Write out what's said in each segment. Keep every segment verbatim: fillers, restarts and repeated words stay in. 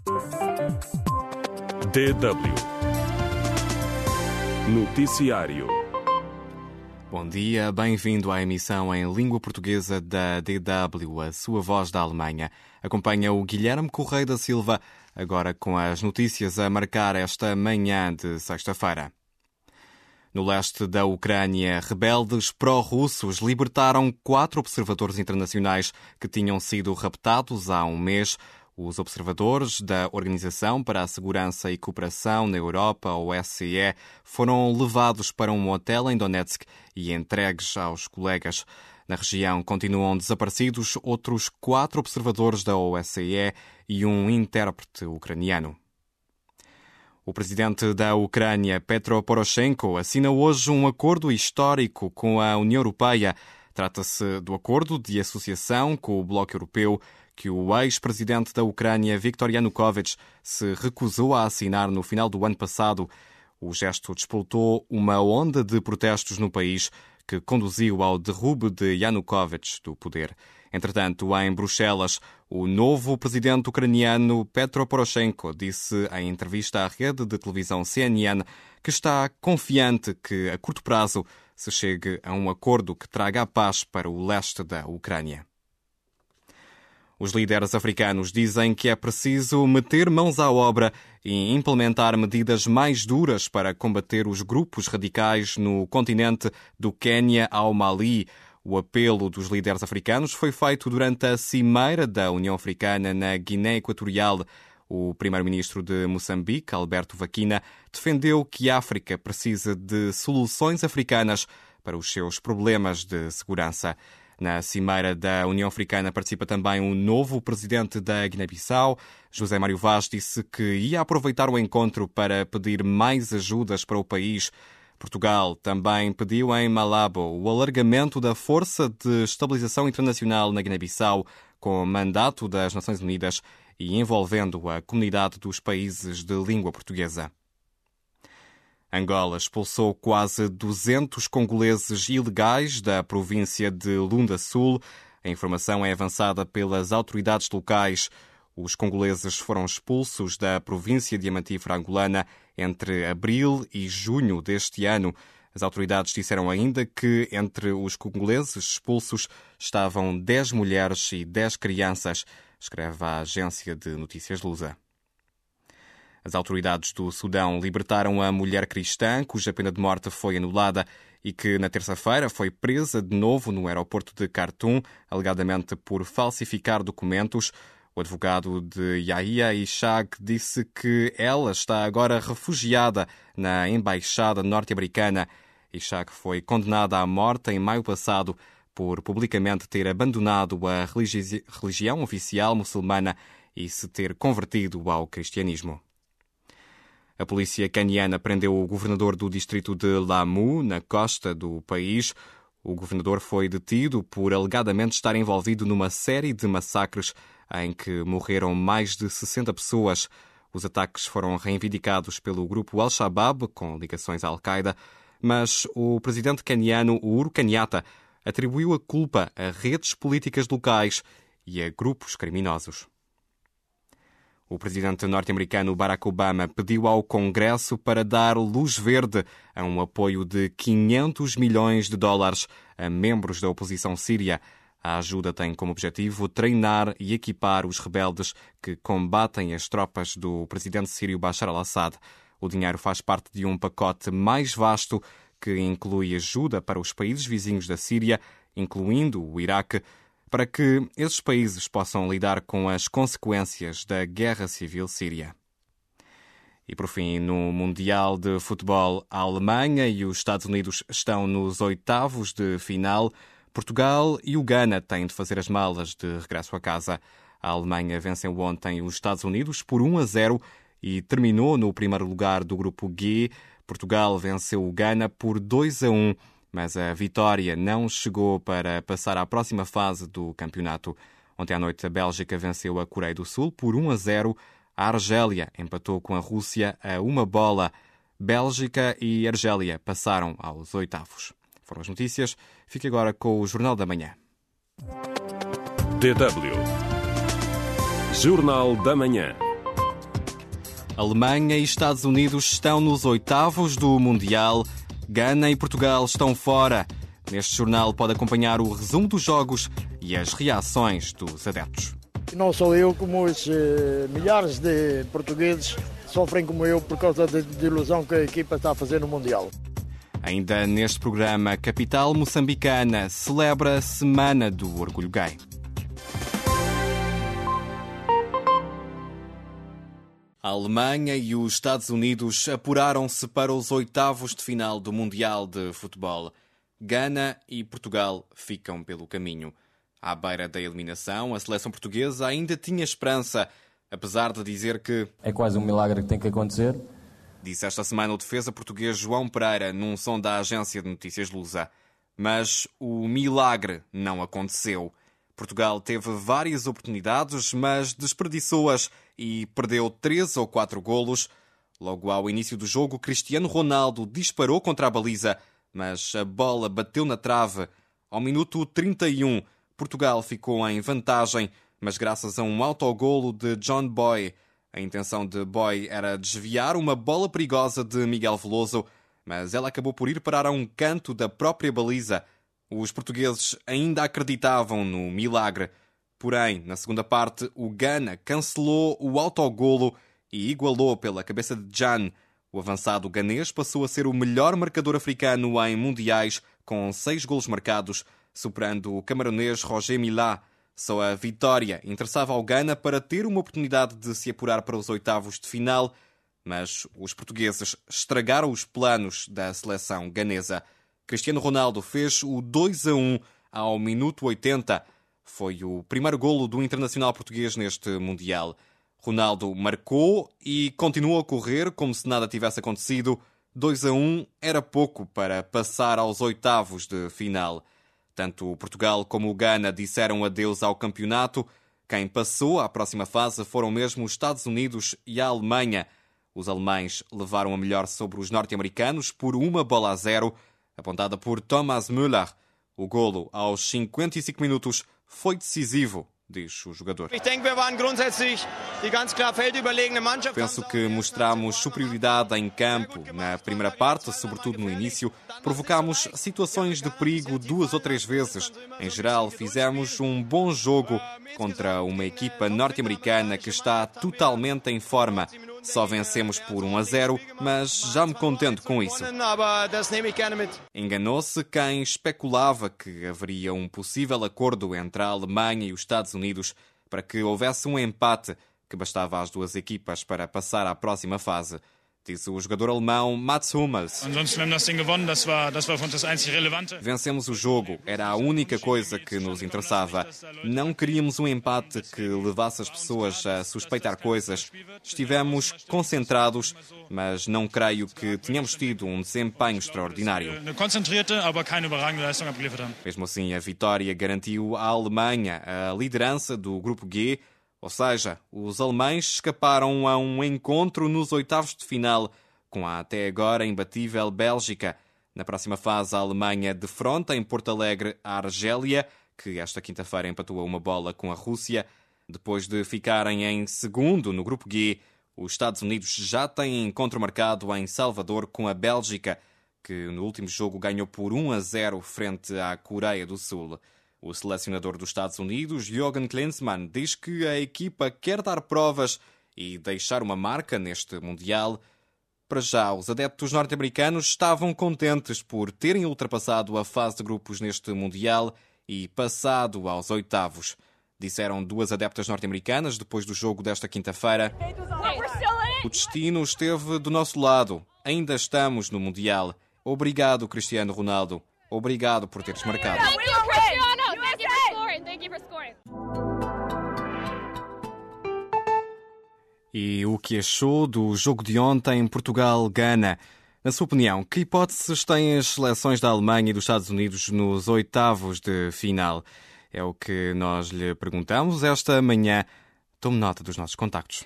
D W Noticiário. Bom dia, bem-vindo à emissão em língua portuguesa da D W, a sua voz da Alemanha. Acompanha o Guilherme Correia da Silva, agora com as notícias a marcar esta manhã de sexta-feira. No leste da Ucrânia, rebeldes pró-russos libertaram quatro observadores internacionais que tinham sido raptados há um mês. Os observadores da Organização para a Segurança e Cooperação na Europa, O S C E, foram levados para um hotel em Donetsk e entregues aos colegas. Na região continuam desaparecidos outros quatro observadores da O S C E e um intérprete ucraniano. O presidente da Ucrânia, Petro Poroshenko, assina hoje um acordo histórico com a União Europeia. Trata-se do acordo de associação com o Bloco Europeu que o ex-presidente da Ucrânia, Viktor Yanukovych, se recusou a assinar no final do ano passado. O gesto despoltou uma onda de protestos no país que conduziu ao derrube de Yanukovych do poder. Entretanto, em Bruxelas, o novo presidente ucraniano Petro Poroshenko disse em entrevista à rede de televisão C N N que está confiante que, a curto prazo, se chegue a um acordo que traga a paz para o leste da Ucrânia. Os líderes africanos dizem que é preciso meter mãos à obra e implementar medidas mais duras para combater os grupos radicais no continente, do Quênia ao Mali. O apelo dos líderes africanos foi feito durante a cimeira da União Africana na Guiné Equatorial. O primeiro-ministro de Moçambique, Alberto Vaquina, defendeu que a África precisa de soluções africanas para os seus problemas de segurança. Na cimeira da União Africana participa também o novo presidente da Guiné-Bissau. José Mário Vaz disse que ia aproveitar o encontro para pedir mais ajudas para o país. Portugal também pediu em Malabo o alargamento da Força de Estabilização Internacional na Guiné-Bissau, com mandato das Nações Unidas e envolvendo a comunidade dos países de língua portuguesa. Angola expulsou quase duzentos congoleses ilegais da província de Lunda Sul. A informação é avançada pelas autoridades locais. Os congoleses foram expulsos da província diamantífera angolana entre abril e junho deste ano. As autoridades disseram ainda que entre os congoleses expulsos estavam dez mulheres e dez crianças, escreve a agência de notícias Lusa. As autoridades do Sudão libertaram a mulher cristã, cuja pena de morte foi anulada e que, na terça-feira, foi presa de novo no aeroporto de Khartoum, alegadamente por falsificar documentos. O advogado de Yahya Ishaq disse que ela está agora refugiada na embaixada norte-americana. Ishaq foi condenada à morte em maio passado por publicamente ter abandonado a religi- religião oficial muçulmana e se ter convertido ao cristianismo. A polícia caniana prendeu o governador do distrito de Lamu, na costa do país. O governador foi detido por alegadamente estar envolvido numa série de massacres em que morreram mais de sessenta pessoas. Os ataques foram reivindicados pelo grupo Al-Shabaab, com ligações à Al-Qaeda, mas o presidente caniano Uhuru Kenyatta atribuiu a culpa a redes políticas locais e a grupos criminosos. O presidente norte-americano Barack Obama pediu ao Congresso para dar luz verde a um apoio de quinhentos milhões de dólares a membros da oposição síria. A ajuda tem como objetivo treinar e equipar os rebeldes que combatem as tropas do presidente sírio Bashar al-Assad. O dinheiro faz parte de um pacote mais vasto que inclui ajuda para os países vizinhos da Síria, incluindo o Iraque, para que esses países possam lidar com as consequências da guerra civil síria. E, por fim, no Mundial de Futebol, a Alemanha e os Estados Unidos estão nos oitavos de final. Portugal e o Ghana têm de fazer as malas de regresso a casa. A Alemanha venceu ontem os Estados Unidos por um a zero e terminou no primeiro lugar do grupo G. Portugal venceu o Ghana por dois a um. Mas a vitória não chegou para passar à próxima fase do campeonato. Ontem à noite a Bélgica venceu a Coreia do Sul por um a zero. A Argélia empatou com a Rússia a uma bola. Bélgica e Argélia passaram aos oitavos. Foram as notícias. Fique agora com o Jornal da Manhã. D W Jornal da Manhã. Alemanha e Estados Unidos estão nos oitavos do Mundial. Gana e Portugal estão fora. Neste jornal pode acompanhar o resumo dos jogos e as reações dos adeptos. Não sou eu, como os uh, milhares de portugueses sofrem como eu por causa da desilusão que a equipa está a fazer no Mundial. Ainda neste programa, a capital moçambicana celebra a Semana do Orgulho Gay. A Alemanha e os Estados Unidos apuraram-se para os oitavos de final do Mundial de Futebol. Gana e Portugal ficam pelo caminho. À beira da eliminação, a seleção portuguesa ainda tinha esperança, apesar de dizer que... É quase um milagre que tem que acontecer. Disse esta semana o defesa português João Pereira num som da agência de notícias Lusa. Mas o milagre não aconteceu. Portugal teve várias oportunidades, mas desperdiçou-as e perdeu três ou quatro golos. Logo ao início do jogo, Cristiano Ronaldo disparou contra a baliza, mas a bola bateu na trave. Ao minuto trinta e um, Portugal ficou em vantagem, mas graças a um autogolo de John Boy. A intenção de Boy era desviar uma bola perigosa de Miguel Veloso, mas ela acabou por ir parar a um canto da própria baliza. Os portugueses ainda acreditavam no milagre. Porém, na segunda parte, o Gana cancelou o autogolo e igualou pela cabeça de Jan. O avançado ganês passou a ser o melhor marcador africano em mundiais, com seis golos marcados, superando o camaronês Roger Milá. Só a vitória interessava ao Gana para ter uma oportunidade de se apurar para os oitavos de final, mas os portugueses estragaram os planos da seleção ganesa. Cristiano Ronaldo fez o dois a um ao minuto oitenta. Foi o primeiro golo do internacional português neste Mundial. Ronaldo marcou e continuou a correr como se nada tivesse acontecido. dois a um era pouco para passar aos oitavos de final. Tanto Portugal como o Gana disseram adeus ao campeonato. Quem passou à próxima fase foram mesmo os Estados Unidos e a Alemanha. Os alemães levaram a melhor sobre os norte-americanos por uma bola a zero, apontada por Thomas Müller. O golo aos cinquenta e cinco minutos foi decisivo, diz o jogador. Penso que mostramos superioridade em campo. Na primeira parte, sobretudo no início, provocámos situações de perigo duas ou três vezes. Em geral, fizemos um bom jogo contra uma equipa norte-americana que está totalmente em forma. Só vencemos por um a zero, mas já me contento com isso. Enganou-se quem especulava que haveria um possível acordo entre a Alemanha e os Estados Unidos para que houvesse um empate que bastava às duas equipas para passar à próxima fase. Diz o jogador alemão Mats Hummels. Vencemos o jogo, era a única coisa que nos interessava. Não queríamos um empate que levasse as pessoas a suspeitar coisas. Estivemos concentrados, mas não creio que tenhamos tido um desempenho extraordinário. Mesmo assim, a vitória garantiu à Alemanha a liderança do Grupo G. Ou seja, os alemães escaparam a um encontro nos oitavos de final com a até agora imbatível Bélgica. Na próxima fase, a Alemanha defronta em Porto Alegre a Argélia, que esta quinta-feira empatou a uma bola com a Rússia. Depois de ficarem em segundo no Grupo G, os Estados Unidos já têm encontro marcado em Salvador com a Bélgica, que no último jogo ganhou por um a zero frente à Coreia do Sul. O selecionador dos Estados Unidos, Jürgen Klinsmann, diz que a equipa quer dar provas e deixar uma marca neste Mundial. Para já, os adeptos norte-americanos estavam contentes por terem ultrapassado a fase de grupos neste Mundial e passado aos oitavos. Disseram duas adeptas norte-americanas depois do jogo desta quinta-feira. O destino esteve do nosso lado. Ainda estamos no Mundial. Obrigado, Cristiano Ronaldo. Obrigado por teres marcado. E o que achou do jogo de ontem Portugal-Gana? Na sua opinião, que hipóteses têm as seleções da Alemanha e dos Estados Unidos nos oitavos de final? É o que nós lhe perguntamos esta manhã. Tome nota dos nossos contactos.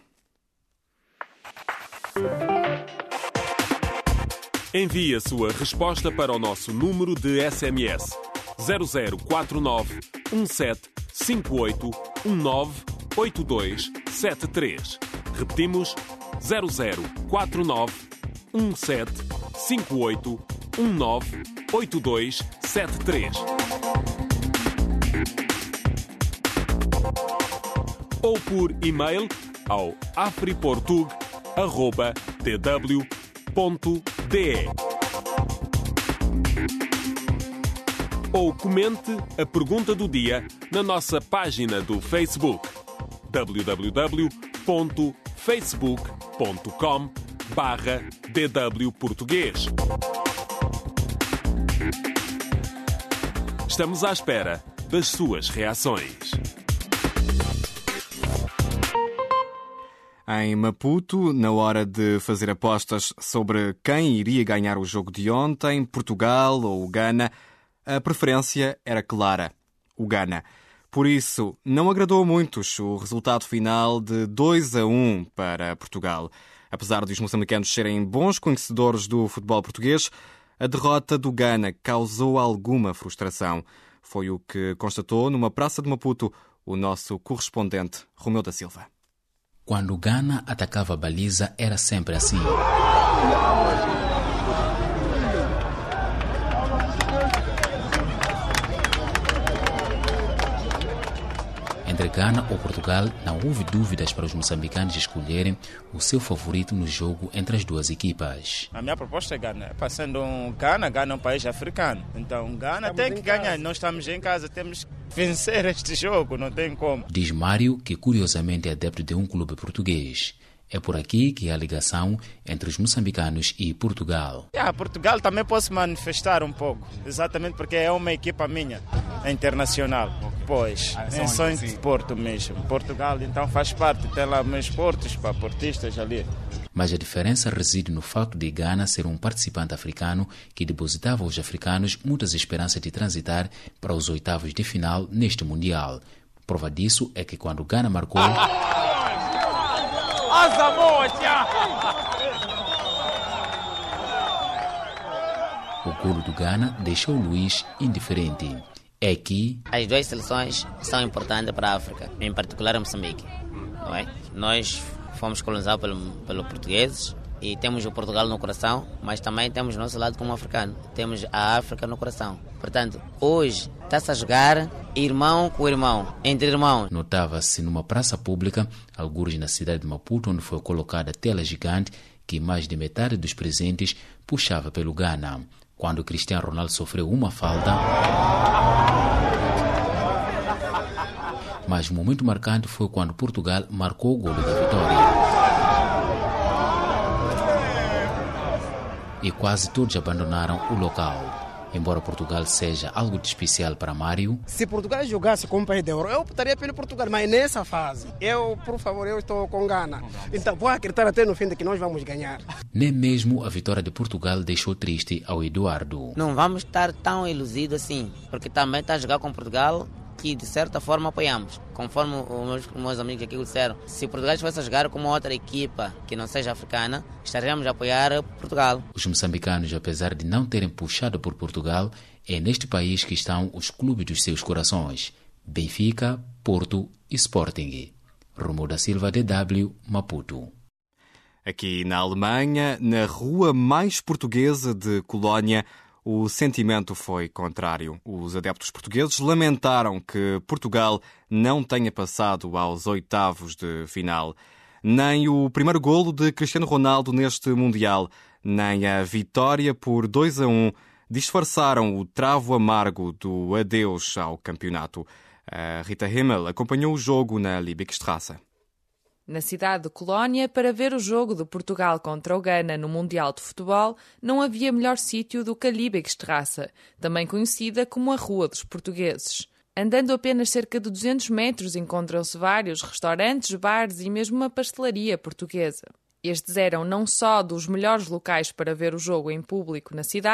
Envie a sua resposta para o nosso número de S M S zero zero quatro nove um sete cinco oito um nove oito dois sete três. Repetimos zero zero quatro nove um sete cinco oito um nove oito dois sete três. Ou por e-mail ao afriportug arroba t w ponto d e. Ou comente a pergunta do dia na nossa página do Facebook w w w ponto facebook ponto com barra d w português. Estamos à espera das suas reações. Em Maputo, na hora de fazer apostas sobre quem iria ganhar o jogo de ontem, Portugal ou Gana, a preferência era clara, o Gana. Por isso, não agradou a muitos o resultado final de dois a um para Portugal. Apesar de os moçambicanos serem bons conhecedores do futebol português, a derrota do Gana causou alguma frustração. Foi o que constatou numa praça de Maputo o nosso correspondente Romeu da Silva. Quando o Gana atacava a baliza, era sempre assim. Entre Gana ou Portugal, não houve dúvidas para os moçambicanos escolherem o seu favorito no jogo entre as duas equipas. A minha proposta é Gana. Passando um Gana, Gana é um país africano. Então Gana estamos tem que ganhar. Casa. Nós estamos em casa, temos que vencer este jogo, não tem como. Diz Mário, que curiosamente é adepto de um clube português. É por aqui que há ligação entre os moçambicanos e Portugal. Yeah, Portugal também pode se manifestar um pouco, exatamente porque é uma equipa minha, é internacional. Pois, ah, é só em Porto mesmo. Portugal então faz parte, tem lá meus portos para portistas ali. Mas a diferença reside no facto de Gana ser um participante africano que depositava aos africanos muitas esperanças de transitar para os oitavos de final neste Mundial. Prova disso é que quando Gana marcou... O golo do Gana deixou Luís indiferente. É que as duas seleções são importantes para a África, em particular a Moçambique, não é? Nós fomos colonizados pelo, pelo portugueses e temos o Portugal no coração, mas também temos o nosso lado como africano. Temos a África no coração. Portanto, hoje está-se a jogar irmão com irmão, entre irmãos. Notava-se numa praça pública, algures na cidade de Maputo, onde foi colocada a tela gigante que mais de metade dos presentes puxava pelo Gana. Quando Cristiano Ronaldo sofreu uma falta... Mas o momento marcante foi quando Portugal marcou o golo da vitória. E quase todos abandonaram o local. Embora Portugal seja algo de especial para Mário... Se Portugal jogasse com o país de Euro, eu optaria pelo Portugal, mas nessa fase, eu, por favor, eu estou com Gana. Então vou acreditar até no fim de que nós vamos ganhar. Nem mesmo a vitória de Portugal deixou triste ao Eduardo. Não vamos estar tão iludidos assim, porque também está a jogar com Portugal, que de certa forma apoiamos. Conforme os meus, os meus amigos aqui disseram, se Portugal estivesse a jogar com uma outra equipa que não seja africana, estaríamos a apoiar Portugal. Os moçambicanos, apesar de não terem puxado por Portugal, é neste país que estão os clubes dos seus corações: Benfica, Porto e Sporting. Romeu da Silva, D W, Maputo. Aqui na Alemanha, na rua mais portuguesa de Colónia, o sentimento foi contrário. Os adeptos portugueses lamentaram que Portugal não tenha passado aos oitavos de final. Nem o primeiro golo de Cristiano Ronaldo neste Mundial, nem a vitória por dois a um disfarçaram o travo amargo do adeus ao campeonato. A Rita Himmel acompanhou o jogo na Liebigstrasse. Na cidade de Colónia, para ver o jogo de Portugal contra o Gana no Mundial de Futebol, não havia melhor sítio do que a Liebigstrasse, também conhecida como a Rua dos Portugueses. Andando apenas cerca de duzentos metros encontram-se vários restaurantes, bares e mesmo uma pastelaria portuguesa. Estes eram não só dos melhores locais para ver o jogo em público na cidade,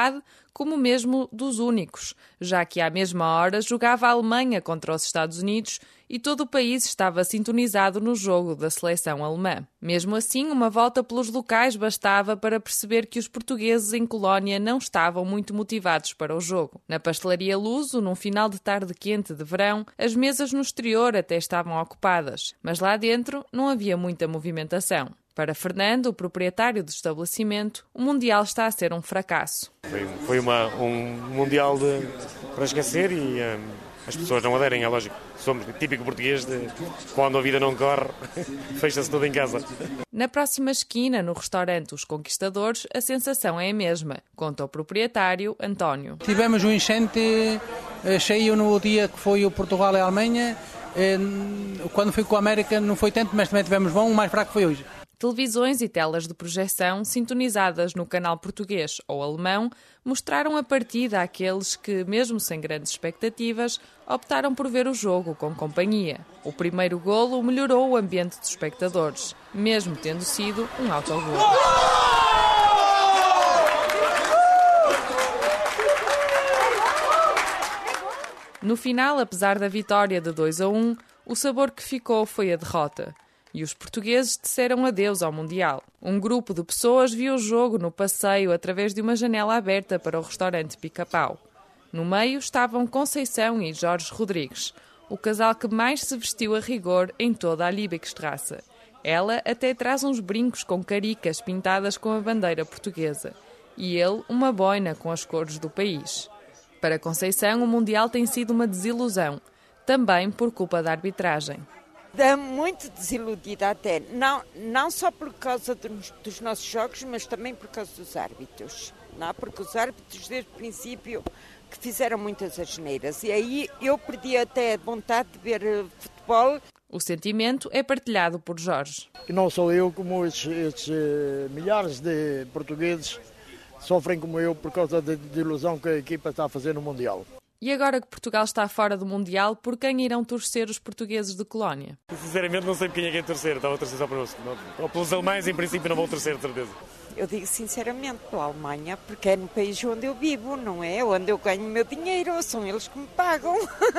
como mesmo dos únicos, já que à mesma hora jogava a Alemanha contra os Estados Unidos e todo o país estava sintonizado no jogo da seleção alemã. Mesmo assim, uma volta pelos locais bastava para perceber que os portugueses em Colónia não estavam muito motivados para o jogo. Na pastelaria Luso, num final de tarde quente de verão, as mesas no exterior até estavam ocupadas, mas lá dentro não havia muita movimentação. Para Fernando, o proprietário do estabelecimento, o Mundial está a ser um fracasso. Foi, foi uma, um Mundial de, para esquecer e um, as pessoas não aderem, é lógico. Somos típico português de quando a vida não corre, fecha-se tudo em casa. Na próxima esquina, no restaurante Os Conquistadores, a sensação é a mesma, conta o proprietário, António. Tivemos um enchente cheio no dia que foi o Portugal e a Alemanha. Quando foi com a América não foi tanto, mas também tivemos bom, o mais fraco foi hoje. Televisões e telas de projeção, sintonizadas no canal português ou alemão, mostraram a partida àqueles que, mesmo sem grandes expectativas, optaram por ver o jogo com companhia. O primeiro golo melhorou o ambiente dos espectadores, mesmo tendo sido um autogolo. No final, apesar da vitória de dois a um, o sabor que ficou foi a derrota. E os portugueses disseram adeus ao Mundial. Um grupo de pessoas viu o jogo no passeio através de uma janela aberta para o restaurante Pica-Pau. No meio estavam Conceição e Jorge Rodrigues, o casal que mais se vestiu a rigor em toda a Liebigstrasse. Ela até traz uns brincos com caricas pintadas com a bandeira portuguesa. E ele uma boina com as cores do país. Para Conceição, o Mundial tem sido uma desilusão, também por culpa da arbitragem. Dá muito desiludida até, não, não só por causa dos, dos nossos jogos, mas também por causa dos árbitros. Não? Porque os árbitros, desde o princípio, que fizeram muitas asneiras. E aí eu perdi até a vontade de ver futebol. O sentimento é partilhado por Jorge. E não só eu, como esses, esses uh, milhares de portugueses sofrem como eu por causa da desilusão que a equipa está a fazer no Mundial. E agora que Portugal está fora do Mundial, por quem irão torcer os portugueses de Colónia? Sinceramente não sei por quem é que é torcer, estava a torcer só para nós. Ou pelos alemães, em princípio, não vou torcer, de certeza. Eu digo sinceramente pela Alemanha, porque é no país onde eu vivo, não é? Onde eu ganho o meu dinheiro, são eles que me pagam.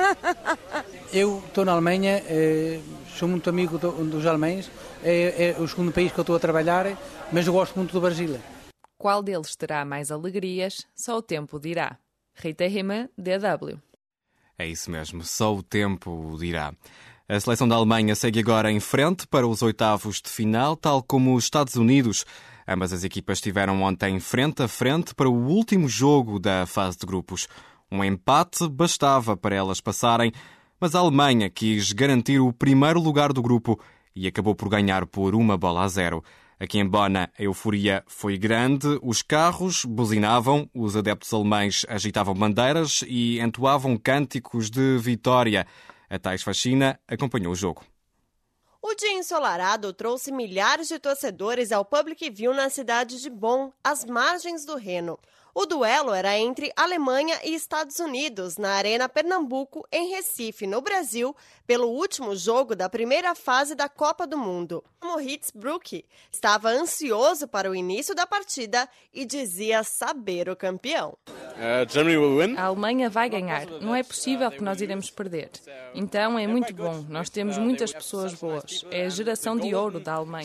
Eu estou na Alemanha, sou muito amigo dos alemães, é, é o segundo país que eu estou a trabalhar, mas eu gosto muito do Brasil. Qual deles terá mais alegrias, só o tempo dirá. Rita Rima, D W. É isso mesmo, só o tempo dirá. A seleção da Alemanha segue agora em frente para os oitavos de final, tal como os Estados Unidos. Ambas as equipas estiveram ontem frente a frente para o último jogo da fase de grupos. Um empate bastava para elas passarem, mas a Alemanha quis garantir o primeiro lugar do grupo e acabou por ganhar por uma bola a zero. Aqui em Bona, a euforia foi grande, os carros buzinavam, os adeptos alemães agitavam bandeiras e entoavam cânticos de vitória. A Thais Faxina acompanhou o jogo. O dia ensolarado trouxe milhares de torcedores ao Public View na cidade de Bonn, às margens do Reno. O duelo era entre Alemanha e Estados Unidos, na Arena Pernambuco, em Recife, no Brasil, pelo último jogo da primeira fase da Copa do Mundo. Moritz Bruck estava ansioso para o início da partida e dizia saber o campeão. A Alemanha vai ganhar. Não é possível que nós iremos perder. Então é muito bom. Nós temos muitas pessoas boas. É a geração de ouro da Alemanha.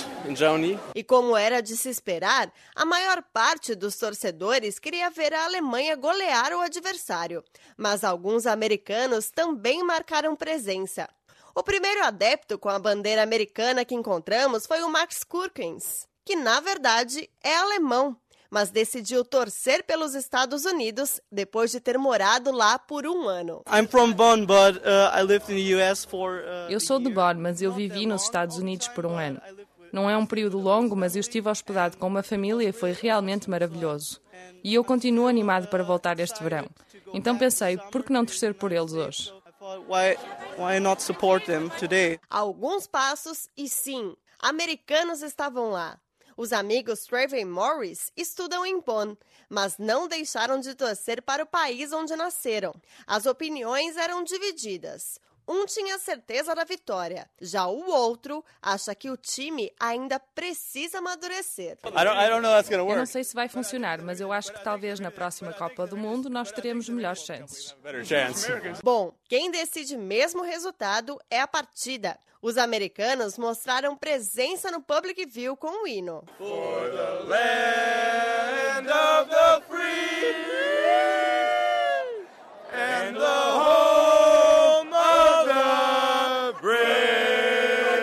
E como era de se esperar, a maior parte dos torcedores queria ver a Alemanha golear o adversário. Mas alguns americanos também marcaram presença. O primeiro adepto com a bandeira americana que encontramos foi o Max Kurkens, que na verdade é alemão, mas decidiu torcer pelos Estados Unidos depois de ter morado lá por um ano. Eu sou de Bonn, mas eu vivi nos Estados Unidos por um ano. Não é um período longo, mas eu estive hospedado com uma família e foi realmente maravilhoso. E eu continuo animado para voltar este verão. Então pensei, por que não torcer por eles hoje? Why, why not support them today? Alguns passos e sim, americanos estavam lá. Os amigos Trevor Morris estudam em Bonn, mas não deixaram de torcer para o país onde nasceram. As opiniões eram divididas. Um tinha certeza da vitória, já o outro acha que o time ainda precisa amadurecer. Eu não sei se vai funcionar, mas eu acho que talvez na próxima Copa do Mundo nós teremos melhores chances. Bom, quem decide mesmo o resultado é a partida. Os americanos mostraram presença no Public View com o hino. For the land of the free and the home of the brave.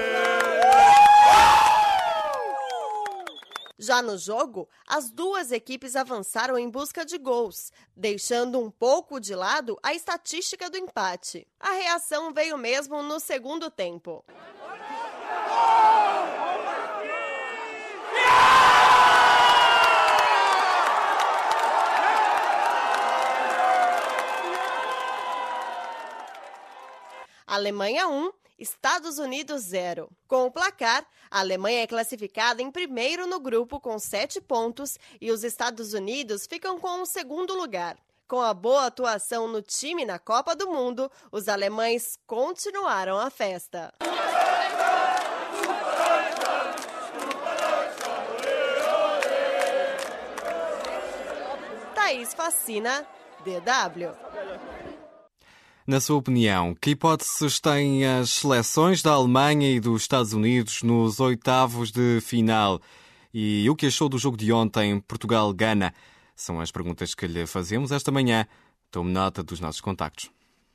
Já no jogo, as duas equipes avançaram em busca de gols, deixando um pouco de lado a estatística do empate. A reação veio mesmo no segundo tempo. Alemanha um, Estados Unidos zero. Com o placar, a Alemanha é classificada em primeiro no grupo com sete pontos e os Estados Unidos ficam com o segundo lugar. Com a boa atuação no time na Copa do Mundo, os alemães continuaram a festa. Thaís Facina, D W. Na sua opinião, que hipóteses têm as seleções da Alemanha e dos Estados Unidos nos oitavos de final? E o que achou do jogo de ontem, Portugal-Gana? São as perguntas que lhe fazemos esta manhã. Tome nota dos nossos contactos.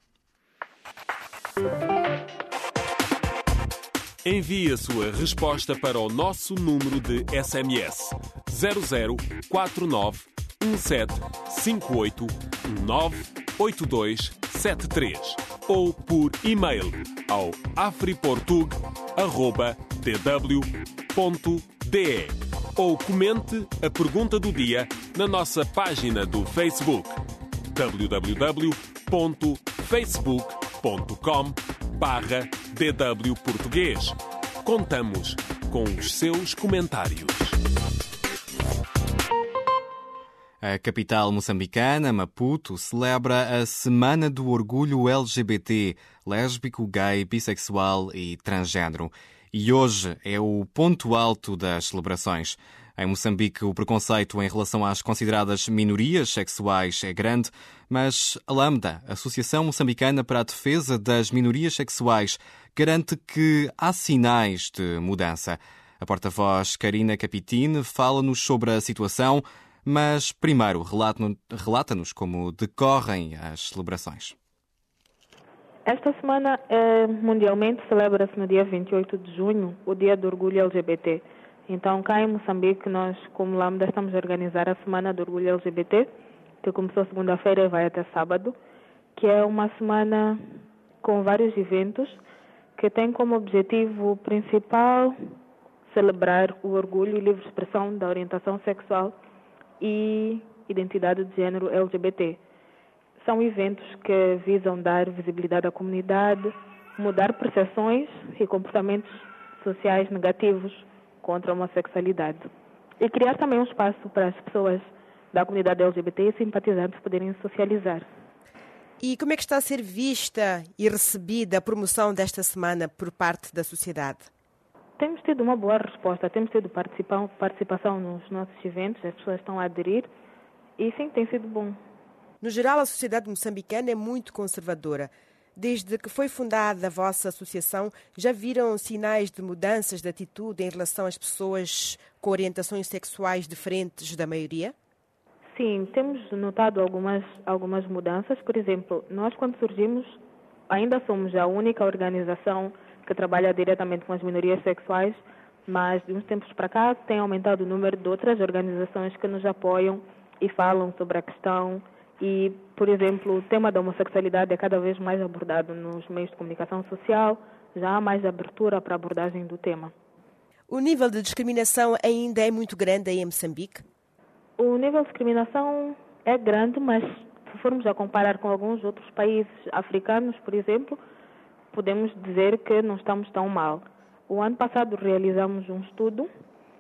Envie a sua resposta para o nosso número de S M S zero zero quatro nove um sete cinco oito nove oito dois sete três ou por e-mail ao afriportug arroba d w ponto d e ou comente a pergunta do dia na nossa página do Facebook w w w ponto facebook ponto com barra d w português. Contamos com os seus comentários. A capital moçambicana, Maputo, celebra a Semana do Orgulho L G B T, lésbico, gay, bissexual e transgênero. E hoje é o ponto alto das celebrações. Em Moçambique, o preconceito em relação às consideradas minorias sexuais é grande, mas a Lambda, Associação Moçambicana para a Defesa das Minorias Sexuais, garante que há sinais de mudança. A porta-voz Karina Capitine fala-nos sobre a situação, mas primeiro relata-nos como decorrem as celebrações. Esta semana, eh, mundialmente, celebra-se no dia vinte e oito de junho o Dia do Orgulho L G B T. Então, cá em Moçambique, nós, como Lambda, estamos a organizar a Semana do Orgulho L G B T, que começou segunda-feira e vai até sábado, que é uma semana com vários eventos que tem como objetivo principal celebrar o orgulho e livre expressão da orientação sexual e identidade de género L G B T. São eventos que visam dar visibilidade à comunidade, mudar percepções e comportamentos sociais negativos contra a homossexualidade e criar também um espaço para as pessoas da comunidade L G B T e simpatizantes poderem socializar. E como é que está a ser vista e recebida a promoção desta semana por parte da sociedade? Temos tido uma boa resposta, temos tido participação nos nossos eventos, as pessoas estão a aderir e sim, tem sido bom. No geral, a sociedade moçambicana é muito conservadora. Desde que foi fundada a vossa associação, já viram sinais de mudanças de atitude em relação às pessoas com orientações sexuais diferentes da maioria? Sim, temos notado algumas, algumas mudanças. Por exemplo, nós quando surgimos, ainda somos a única organização que trabalha diretamente com as minorias sexuais, mas de uns tempos para cá tem aumentado o número de outras organizações que nos apoiam e falam sobre a questão. E, por exemplo, o tema da homossexualidade é cada vez mais abordado nos meios de comunicação social, já há mais abertura para a abordagem do tema. O nível de discriminação ainda é muito grande aí em Moçambique? O nível de discriminação é grande, mas se formos a comparar com alguns outros países africanos, por exemplo, podemos dizer que não estamos tão mal. O ano passado realizamos um estudo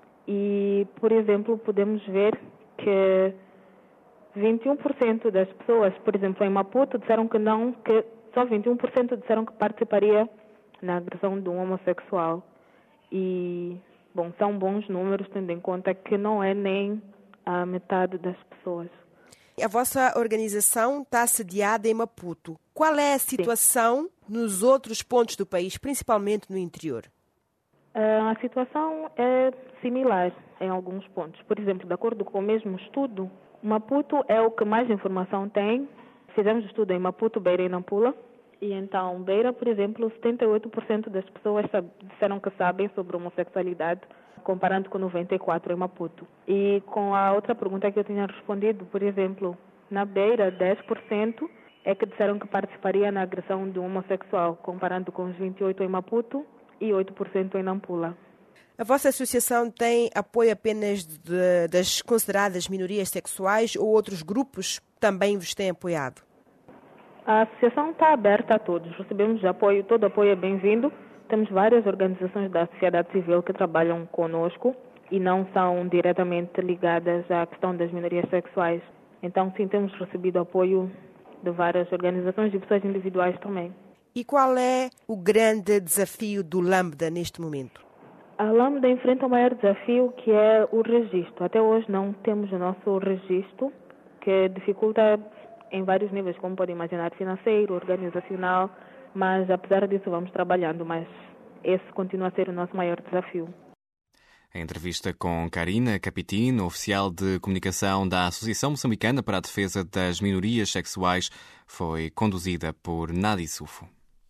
e, por exemplo, podemos ver que vinte e um por cento das pessoas, por exemplo, em Maputo, disseram que não, que só vinte e um por cento disseram que participaria na agressão de um homossexual. E, bom, são bons números, tendo em conta que não é nem a metade das pessoas. A vossa organização está sediada em Maputo. Qual é a situação Sim. nos outros pontos do país, principalmente no interior? A situação é similar em alguns pontos. Por exemplo, de acordo com o mesmo estudo, Maputo é o que mais informação tem. Fizemos estudo em Maputo, Beira e Nampula. E então, Beira, por exemplo, setenta e oito por cento das pessoas disseram que sabem sobre homossexualidade, comparando com noventa e quatro por cento em Maputo. E com a outra pergunta que eu tinha respondido, por exemplo, na Beira, dez por cento é que disseram que participaria na agressão de um homossexual, comparando com os vinte e oito por cento em Maputo e oito por cento em Nampula. A vossa associação tem apoio apenas de, das consideradas minorias sexuais ou outros grupos também vos têm apoiado? A associação está aberta a todos. Recebemos apoio, todo apoio é bem-vindo. Temos várias organizações da sociedade civil que trabalham conosco e não são diretamente ligadas à questão das minorias sexuais. Então, sim, temos recebido apoio de várias organizações e pessoas individuais também. E qual é o grande desafio do Lambda neste momento? A Lambda enfrenta o maior desafio, que é o registro. Até hoje não temos o nosso registro, que dificulta em vários níveis, como pode imaginar, financeiro, organizacional, mas apesar disso vamos trabalhando, mas esse continua a ser o nosso maior desafio. A entrevista com Karina Capitino, oficial de comunicação da Associação Moçambicana para a Defesa das Minorias Sexuais, foi conduzida por Nadi Sufo.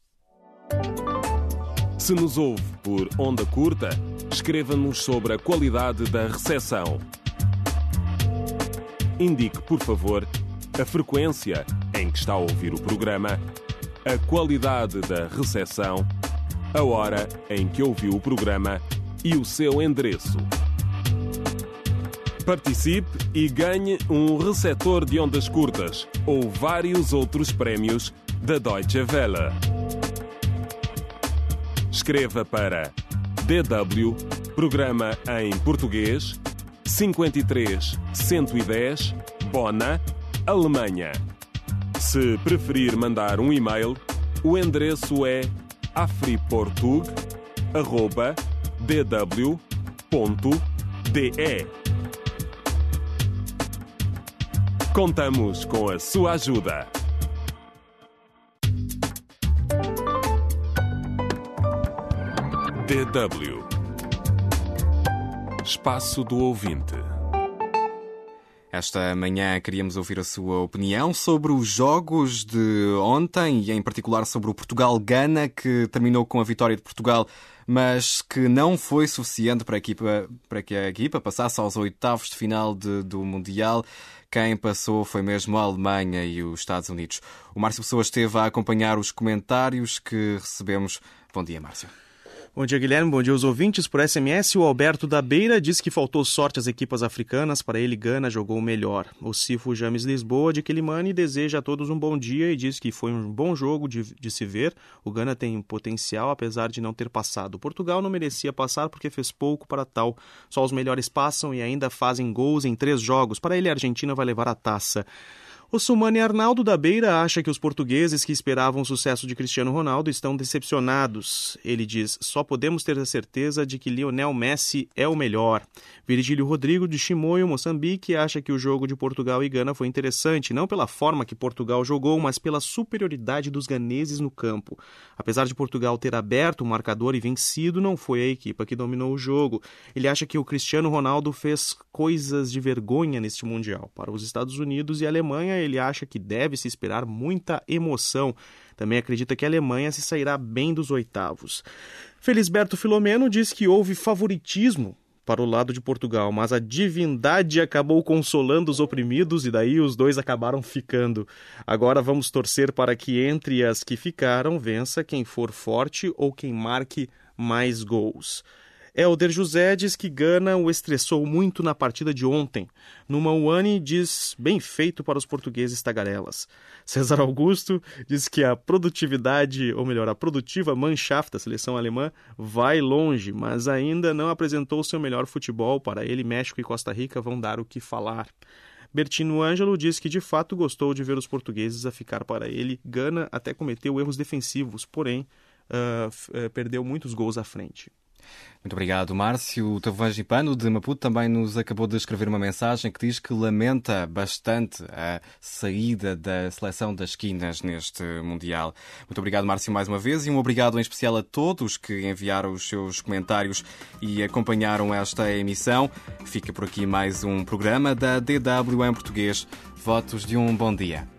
Se nos ouve por onda curta, escreva-nos sobre a qualidade da recepção. Indique, por favor, a frequência em que está a ouvir o programa, a qualidade da recepção, a hora em que ouviu o programa e o seu endereço. Participe e ganhe um receptor de ondas curtas ou vários outros prémios da Deutsche Welle. Escreva para D W, programa em português, cinco três um um zero, Bona, Alemanha. Se preferir mandar um e-mail, o endereço é afriportug arroba d w ponto d e. Contamos com a sua ajuda. D W Espaço do Ouvinte. Esta manhã queríamos ouvir a sua opinião sobre os jogos de ontem e em particular sobre o Portugal-Gana, que terminou com a vitória de Portugal, mas que não foi suficiente para a equipa, para que a equipa passasse aos oitavos de final de, do Mundial. Quem passou foi mesmo a Alemanha e os Estados Unidos. O Márcio Pessoa esteve a acompanhar os comentários que recebemos. Bom dia, Márcio. Bom dia, Guilherme. Bom dia aos ouvintes. Por S M S, o Alberto da Beira diz que faltou sorte às equipas africanas. Para ele, Gana jogou melhor. O Cifo James Lisboa, de Quilimane, deseja a todos um bom dia e diz que foi um bom jogo de, de se ver. O Gana tem potencial, apesar de não ter passado. Portugal não merecia passar porque fez pouco para tal. Só os melhores passam e ainda fazem gols em três jogos. Para ele, a Argentina vai levar a taça. O Sumani Arnaldo da Beira acha que os portugueses que esperavam o sucesso de Cristiano Ronaldo estão decepcionados. Ele diz, só podemos ter a certeza de que Lionel Messi é o melhor. Virgílio Rodrigo de Chimoio, Moçambique, acha que o jogo de Portugal e Gana foi interessante, não pela forma que Portugal jogou, mas pela superioridade dos ganeses no campo. Apesar de Portugal ter aberto o marcador e vencido, não foi a equipa que dominou o jogo. Ele acha que o Cristiano Ronaldo fez coisas de vergonha neste Mundial. Para os Estados Unidos e a Alemanha, ele acha que deve se esperar muita emoção. Também acredita que a Alemanha se sairá bem dos oitavos. Felisberto Filomeno diz que houve favoritismo para o lado de Portugal, mas a divindade acabou consolando os oprimidos e daí os dois acabaram ficando. Agora vamos torcer para que entre as que ficaram vença quem for forte ou quem marque mais gols. Helder José diz que Gana o estressou muito na partida de ontem. Numa Uani diz bem feito para os portugueses tagarelas. César Augusto diz que a produtividade, ou melhor, a produtiva Mannschaft da seleção alemã vai longe, mas ainda não apresentou seu melhor futebol. Para ele, México e Costa Rica vão dar o que falar. Bertino Ângelo diz que de fato gostou de ver os portugueses a ficar para ele. Gana até cometeu erros defensivos, porém uh, uh, perdeu muitos gols à frente. Muito obrigado, Márcio. O Tavangipano de Maputo também nos acabou de escrever uma mensagem que diz que lamenta bastante a saída da seleção das esquinas neste Mundial. Muito obrigado, Márcio, mais uma vez, e um obrigado em especial a todos que enviaram os seus comentários e acompanharam esta emissão. Fica por aqui mais um programa da D W em português. Votos de um bom dia.